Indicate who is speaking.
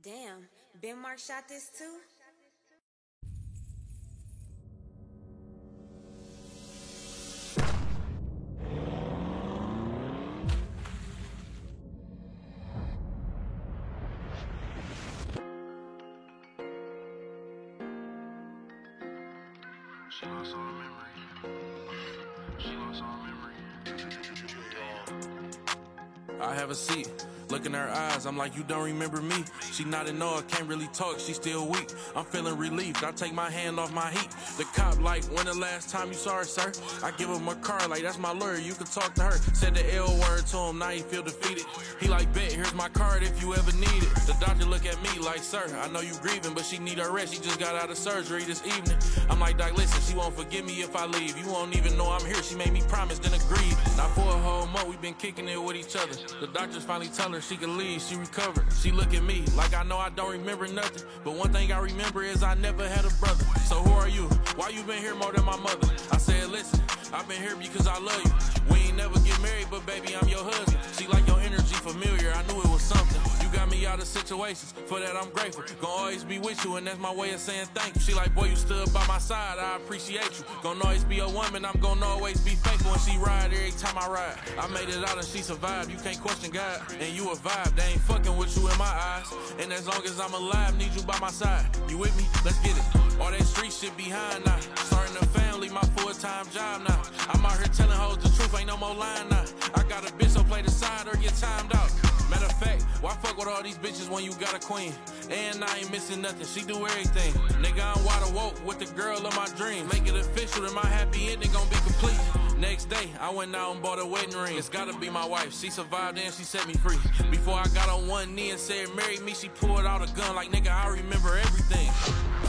Speaker 1: Damn, Ben Mark shot this too?
Speaker 2: She lost all memory. She lost all memory. I have a seat. Look in her eyes, I'm like, you don't remember me. She nodded no, I can't really talk, she still weak. I'm feeling relieved, I take my hand off my heat. The cop like, when the last time you saw her, sir? I give him a card like, that's my lawyer, you can talk to her. Said the L word to him, now he feel defeated. He like, bet, here's my card if you ever need it. The doctor look at me like, sir, I know you grieving, but she need her rest, she just got out of surgery this evening. I'm like, doc, listen, she won't forgive me if I leave. You won't even know I'm here, she made me promise, then agreed. Now for a whole month, we been kicking it with each other. The doctors finally tell her she can leave, she recovered. She look at me like I know I don't remember nothing, but one thing I remember is I never had a brother. So who are you? Why you been here more than my mother? I said, listen, I've been here because I love you. We ain't never get married, but baby, I'm your husband. She like your energy familiar, I knew it was something. You got me out of situations, for that I'm grateful. Gonna always be with you, and that's my way of saying thank you. She like, boy, you stood by my side, I appreciate you. Gonna always be a woman, I'm gonna always be faithful. And she ride every time I ride. I made it out and she survived, you can't question God. And you a vibe, they ain't fucking with you in my eyes. And as long as I'm alive, need you by my side. You with me? Let's get it. All that street shit behind now. Starting a family, my full-time job now. I'm out here telling hoes the truth, ain't no more lying now. I got a bitch, so play the side or get timed out. Matter of fact, why fuck with all these bitches when you got a queen? And I ain't missing nothing, she do everything. Nigga, I'm wide awoke with the girl of my dreams. Make it official, then my happy ending gon' be complete. Next day, I went out and bought a wedding ring. It's gotta be my wife, she survived and she set me free. Before I got on one knee and said marry me, she pulled out a gun like, nigga, I remember everything.